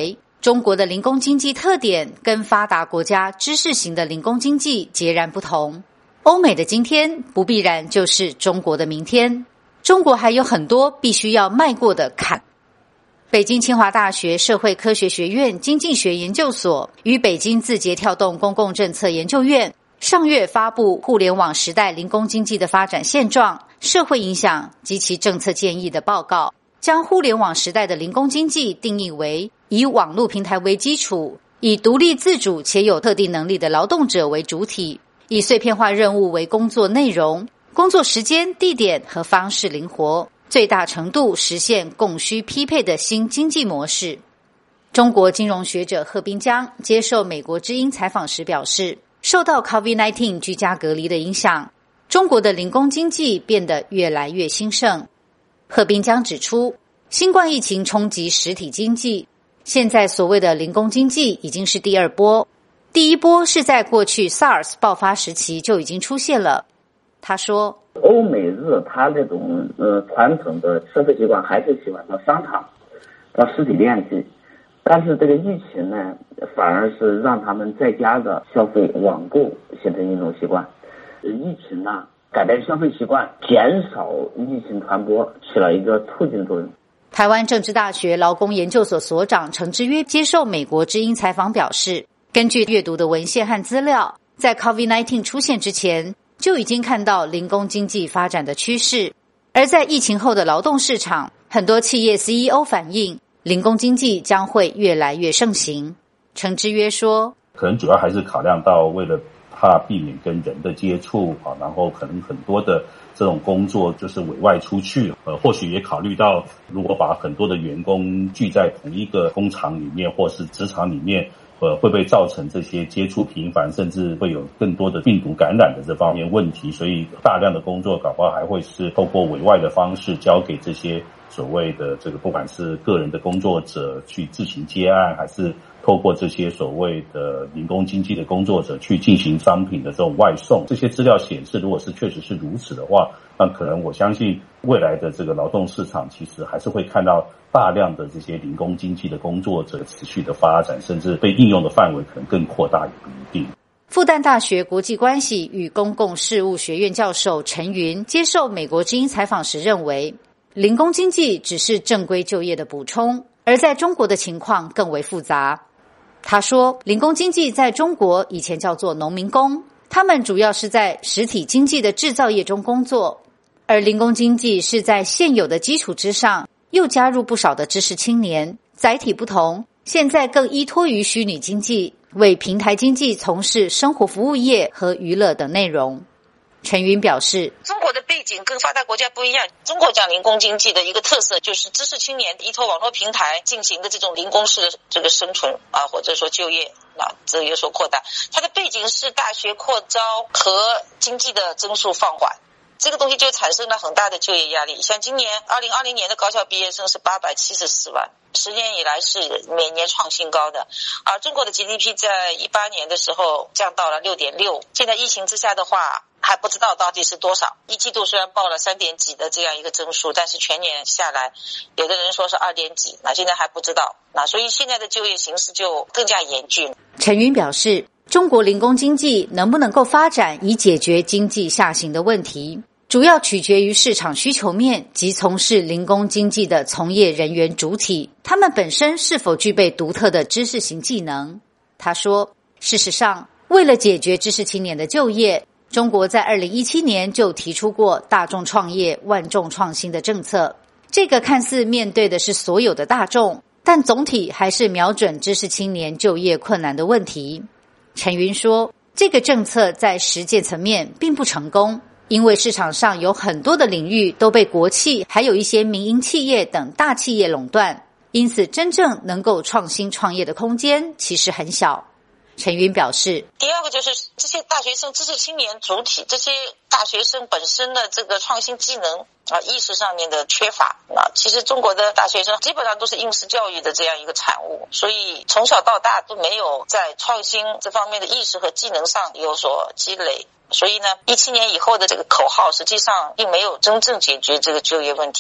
中国的零工经济特点跟发达国家知识型的零工经济截然不同。欧美的今天不必然就是中国的明天，中国还有很多必须要迈过的坎。北京清华大学社会科学学院经济学研究所与北京字节跳动公共政策研究院上月发布《互联网时代零工经济的发展现状、社会影响及其政策建议》的报告，将互联网时代的零工经济定义为以网络平台为基础，以独立自主且有特定能力的劳动者为主体，以碎片化任务为工作内容，工作时间、地点和方式灵活，最大程度实现供需匹配的新经济模式。中国金融学者贺滨江接受美国之音采访时表示，受到 COVID 十九 居家隔离的影响，中国的零工经济变得越来越兴盛。贺滨江指出，新冠疫情冲击实体经济，现在所谓的零工经济已经是第二波，第一波是在过去 SARS 爆发时期就已经出现了。他说， 欧美日它这种呃传统的消费习惯还是喜欢到商场、到实体店去，但是这个疫情呢，反而是让他们在家的消费网购形成一种习惯。疫情呢，改变消费习惯，减少疫情传播，起了一个促进作用。 台湾政治大学劳工研究所所长程之约接受美国之音采访表示，根据阅读的文献和资料，在 COVID 十九 出现之前就已经看到零工经济发展的趋势，而在疫情后的劳动市场，很多企业 C E O 反映零工经济将会越来越盛行。程之约说， 可能主要还是考量到为了怕避免跟人的接触啊，然后可能很多的这种工作就是委外出去，呃，或许也考虑到如果把很多的员工聚在同一个工厂里面或是职场里面，呃，会不会造成这些接触频繁，甚至会有更多的病毒感染的这方面问题？所以大量的工作搞不好还会是透过委外的方式交给这些所谓的这个不管是个人的工作者去自行接案，还是透过这些所谓的零工经济的工作者去进行商品的这种外送。这些资料显示，如果是确实是如此的话，那可能我相信未来的这个劳动市场其实还是会看到大量的这些零工经济的工作者持续的发展，甚至被应用的范围可能更扩大也不一定。 复旦大学国际关系与公共事务学院教授陈云接受美国之音采访时认为，零工经济只是正规就业的补充，而在中国的情况更为复杂。他说，零工经济在中国以前叫做农民工，他们主要是在实体经济的制造业中工作，而零工经济是在现有的基础之上又加入不少的知识青年，载体不同，现在更依托于虚拟经济，为平台经济从事生活服务业和娱乐等内容。陈云表示， 中国的背景跟发达国家不一样，中国讲零工经济的一个特色就是知识青年依托网络平台进行的这种零工式的这个生存啊，或者说就业啊，这有所扩大。它的背景是大学扩招和经济的增速放缓，这个东西就产生了很大的就业压力。像今年二零二零年的高校毕业生是八百七十四万，十年以来是每年创新高的。而中国的 G D P 在一八年的时候降到了 六点六， 现在疫情之下的话还不知道到底是多少。一季度虽然报了三点几的这样一个增速，但是全年下来有的人说是二点几，那现在还不知道。那所以现在的就业形势就更加严峻。 陈云表示，中国零工经济能不能够发展以解决经济下行的问题，主要取决于市场需求面及从事零工经济的从业人员主体，他们本身是否具备独特的知识型技能。他说，事实上，为了解决知识青年的就业，中国在二零一七年就提出过大众创业万众创新的政策，这个看似面对的是所有的大众，但总体还是瞄准知识青年就业困难的问题。陈云说，这个政策在实践层面并不成功，因为市场上有很多的领域都被国企还有一些民营企业等大企业垄断，因此真正能够创新创业的空间其实很小。陈云表示， 第二个就是这些大学生知识青年主体，这些大学生本身的这个创新技能啊意识上面的缺乏啊，其实中国的大学生基本上都是应试教育的这样一个产物，所以从小到大都没有在创新这方面的意识和技能上有所积累，所以呢一七年以后的这个口号实际上并没有真正解决这个就业问题。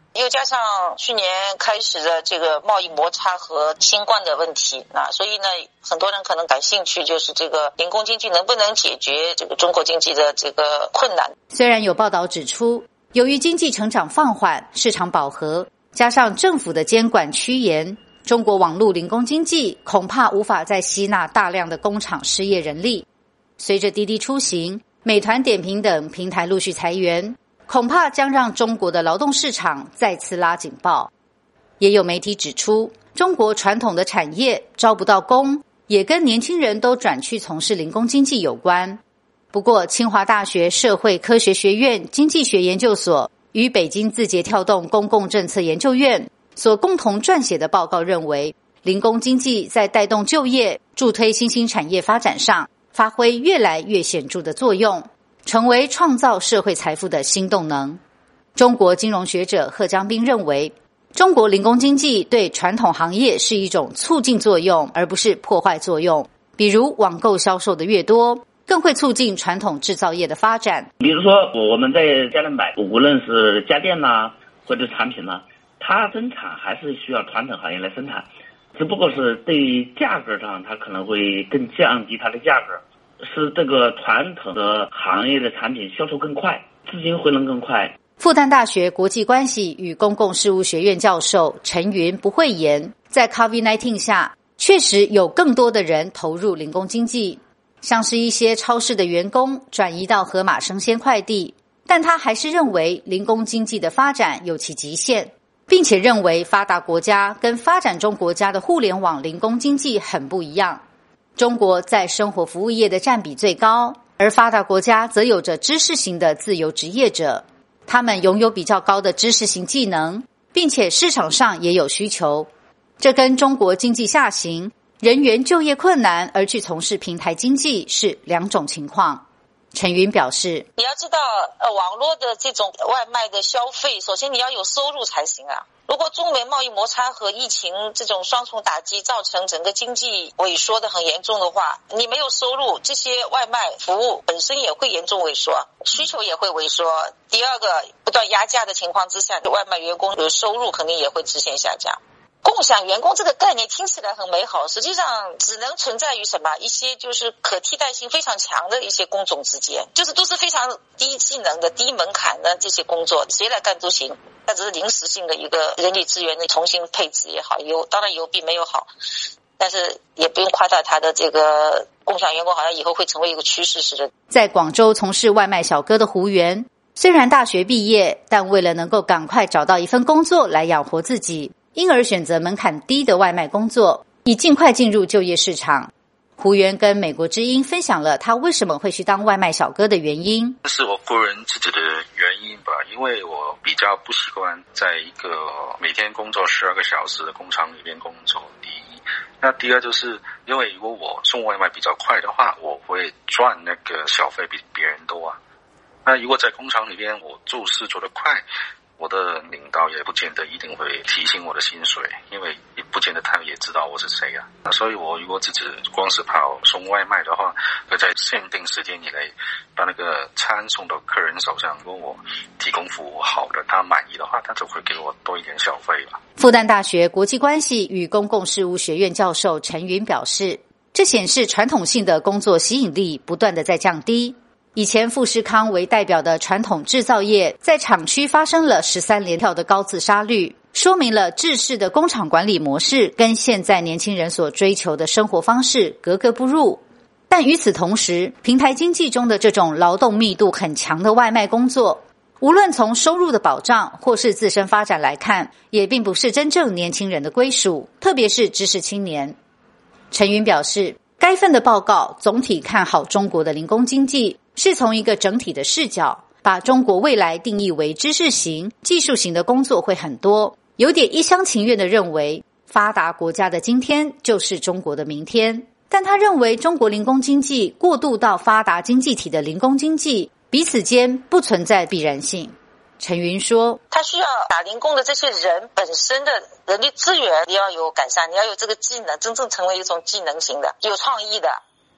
又加上去年开始的这个贸易摩擦和新冠的问题啊，所以呢，很多人可能感兴趣，就是这个零工经济能不能解决这个中国经济的这个困难。 虽然有报道指出，由于经济成长放缓、市场饱和，加上政府的监管趋严，中国网络零工经济恐怕无法再吸纳大量的工厂失业人力。随着滴滴出行、美团点评等平台陆续裁员，恐怕将让中国的劳动市场再次拉警报。也有媒体指出，中国传统的产业招不到工，也跟年轻人都转去从事零工经济有关。不过，清华大学社会科学学院经济学研究所与北京字节跳动公共政策研究院所共同撰写的报告认为，零工经济在带动就业、助推新兴产业发展上发挥越来越显著的作用，成为创造社会财富的新动能。中国金融学者贺江斌认为，中国零工经济对传统行业是一种促进作用，而不是破坏作用。比如网购销售的越多，更会促进传统制造业的发展。 比如说我们在家里买，无论是家电呐、或者产品呐，它生产还是需要传统行业来生产，只不过是对于价格上它可能会更降低它的价格，使这个传统的行业的产品销售更快，资金回笼更快。 复旦大学国际关系与公共事务学院教授陈云不讳言，在 COVID 十九 下，确实有更多的人投入零工经济，像是一些超市的员工转移到盒马生鲜快递，但他还是认为零工经济的发展有其极限，并且认为发达国家跟发展中国家的互联网零工经济很不一样。中国在生活服务业的占比最高，而发达国家则有着知识型的自由职业者，他们拥有比较高的知识型技能，并且市场上也有需求。这跟中国经济下行、人员就业困难而去从事平台经济是两种情况。陈云表示， 你要知道呃，网络的这种外卖的消费，首先你要有收入才行啊。如果中美贸易摩擦和疫情这种双重打击造成整个经济萎缩的很严重的话，你没有收入，这些外卖服务本身也会严重萎缩，需求也会萎缩。第二个，不断压价的情况之下，外卖员工的收入肯定也会直线下降。共享员工这个概念听起来很美好，实际上只能存在于什么一些就是可替代性非常强的一些工种之间，就是都是非常低技能的、低门槛的这些工作，谁来干都行。它只是临时性的一个人力资源的重新配置也好，有当然有比没有好，但是也不用夸大它的这个共享员工好像以后会成为一个趋势似的。 在广州从事外卖小哥的胡元，虽然大学毕业，但为了能够赶快找到一份工作来养活自己，因而选择门槛低的外卖工作，以尽快进入就业市场。胡元跟美国之音分享了他为什么会去当外卖小哥的原因。 这是我个人自己的原因吧，因为我比较不习惯在一个每天工作十二个小时的工厂里面工作，第一。那第二就是因为如果我送外卖比较快的话，我会赚那个小费比别人多啊。那如果在工厂里边我做事做得快，我的领导也不见得一定会提醒我的薪水，因为不见得他也知道我是谁啊。所以我如果自己光是跑送外卖的话，会在限定时间以内把那个餐送到客人手上，如果我提供服务好的，他满意的话，他就会给我多一点小费了。 复旦大学国际关系与公共事务学院教授陈云表示，这显示传统性的工作吸引力不断的在降低。以前富士康为代表的传统制造业在厂区发生了十三连跳的高自杀率，说明了制式的工厂管理模式跟现在年轻人所追求的生活方式格格不入。但与此同时，平台经济中的这种劳动密度很强的外卖工作，无论从收入的保障或是自身发展来看，也并不是真正年轻人的归属，特别是知识青年。陈云表示，该份的报告总体看好中国的零工经济，是从一个整体的视角，把中国未来定义为知识型、技术型的工作会很多，有点一厢情愿地认为发达国家的今天就是中国的明天。但他认为中国零工经济过渡到发达经济体的零工经济，彼此间不存在必然性。陈云说， 他需要打零工的这些人本身的人力资源要有改善，你要有这个技能，真正成为一种技能型的、有创意的，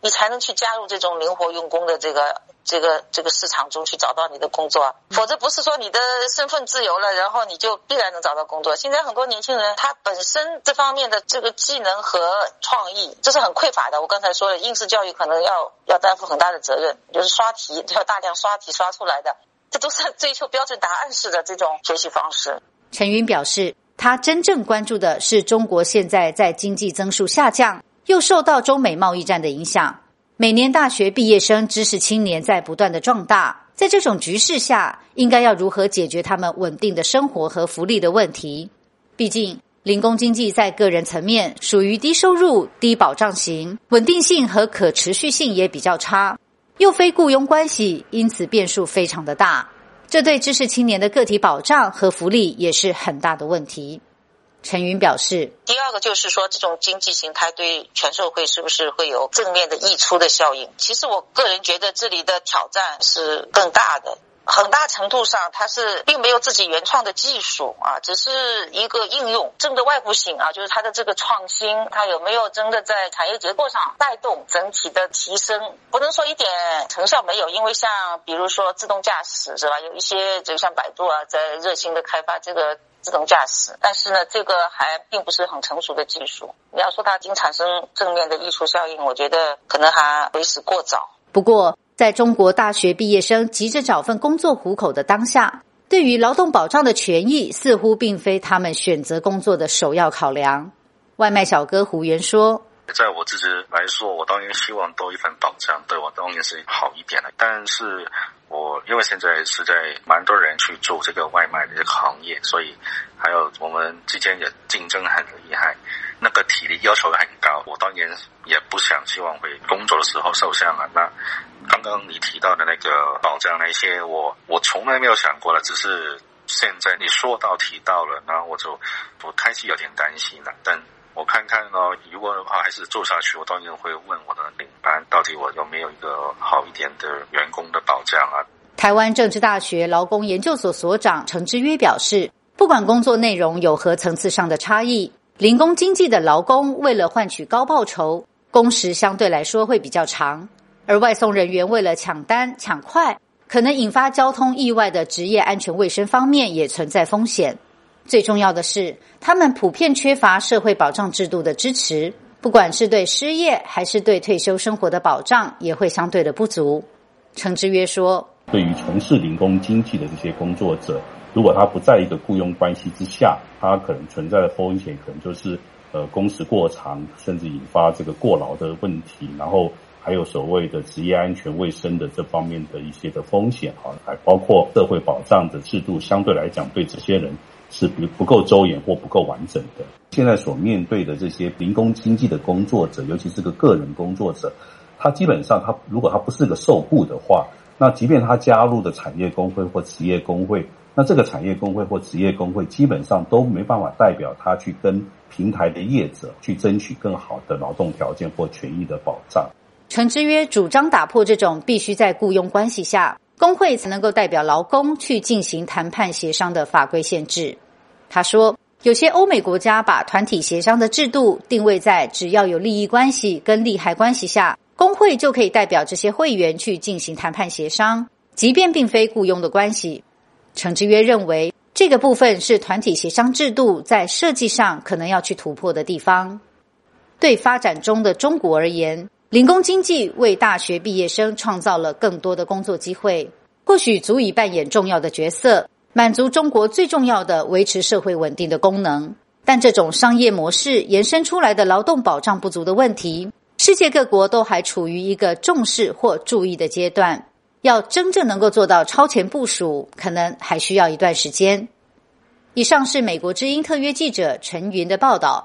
你才能去加入这种灵活用工的这个这个这个市场中去找到你的工作，否则不是说你的身份自由了，然后你就必然能找到工作。现在很多年轻人他本身这方面的这个技能和创意这是很匮乏的。我刚才说了，应试教育可能要要担负很大的责任，就是刷题要大量刷题刷出来的，这都是追求标准答案式的这种学习方式。 陈云表示，他真正关注的是中国现在在经济增速下降，又受到中美贸易战的影响。每年大学毕业生知识青年在不断的壮大，在这种局势下，应该要如何解决他们稳定的生活和福利的问题？毕竟零工经济在个人层面属于低收入、低保障型，稳定性和可持续性也比较差，又非雇佣关系，因此变数非常的大。这对知识青年的个体保障和福利也是很大的问题。陈云表示， 第二个就是说，这种经济形态对全社会是不是会有正面的溢出的效应？其实我个人觉得这里的挑战是更大的，很大程度上它是并没有自己原创的技术啊，只是一个应用，真的外部性啊，就是它的这个创新，它有没有真的在产业结构上带动整体的提升？不能说一点成效没有，因为像比如说自动驾驶是吧，有一些就像百度啊，在热心的开发这个自动驾驶，但是呢，这个还并不是很成熟的技术。你要说它已经产生正面的溢出效应，我觉得可能还为时过早。 不过，在中国大学毕业生急着找份工作糊口的当下，对于劳动保障的权益似乎并非他们选择工作的首要考量。外卖小哥胡元说， 在我自己来说，我当然希望多一份保障，对我当然是好一点的。但是我因为现在是在蛮多人去做这个外卖的这个行业，所以还有我们之间也竞争很厉害，那个体力要求很高。我当然也不想希望会工作的时候受伤啊。那刚刚你提到的那个保障那些，我我从来没有想过了，只是现在你说到提到了，然后我就我开始有点担心了。但我看看呢，如果的话还是做下去，我当然会问我的领班，到底我有没有一个好一点的员工的保障啊。 台湾政治大学劳工研究所所长程之约表示，不管工作内容有何层次上的差异，零工经济的劳工为了换取高报酬，工时相对来说会比较长，而外送人员为了抢单抢快，可能引发交通意外的职业安全卫生方面也存在风险。最重要的是，他们普遍缺乏社会保障制度的支持，不管是对失业还是对退休生活的保障也会相对的不足。程之约说， 对于从事零工经济的这些工作者，如果他不在一个雇佣关系之下，他可能存在的风险可能就是呃工时过长，甚至引发这个过劳的问题，然后还有所谓的职业安全卫生的这方面的一些的风险啊，还包括社会保障的制度相对来讲对这些人是不不够周延或不够完整的。现在所面对的这些零工经济的工作者，尤其是个个人工作者，他基本上他如果他不是个受雇的话，那即便他加入的产业工会或职业工会，那这个产业工会或职业工会基本上都没办法代表他去跟平台的业者去争取更好的劳动条件或权益的保障。 程之约主张打破这种必须在雇佣关系下工会才能够代表劳工去进行谈判协商的法规限制。他说，有些欧美国家把团体协商的制度定位在只要有利益关系跟利害关系下，工会就可以代表这些会员去进行谈判协商，即便并非雇佣的关系。程之约认为，这个部分是团体协商制度在设计上可能要去突破的地方。对发展中的中国而言，零工经济为大学毕业生创造了更多的工作机会，或许足以扮演重要的角色，满足中国最重要的维持社会稳定的功能。但这种商业模式延伸出来的劳动保障不足的问题，世界各国都还处于一个重视或注意的阶段，要真正能够做到超前部署，可能还需要一段时间。以上是美国之音特约记者陈云的报道。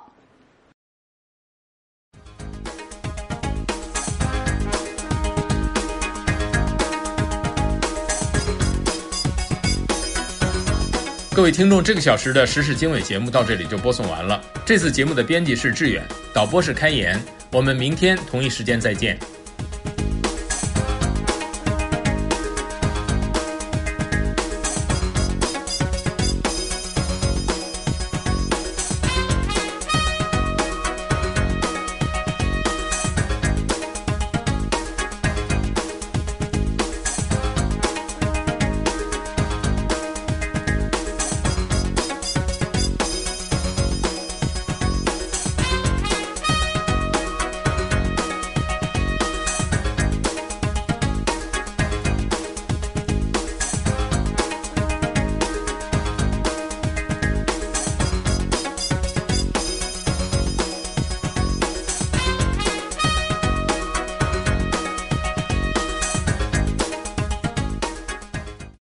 各位听众，这个小时的时事经纬节目到这里就播送完了。这次节目的编辑是志远，导播是开言。我们明天同一时间再见。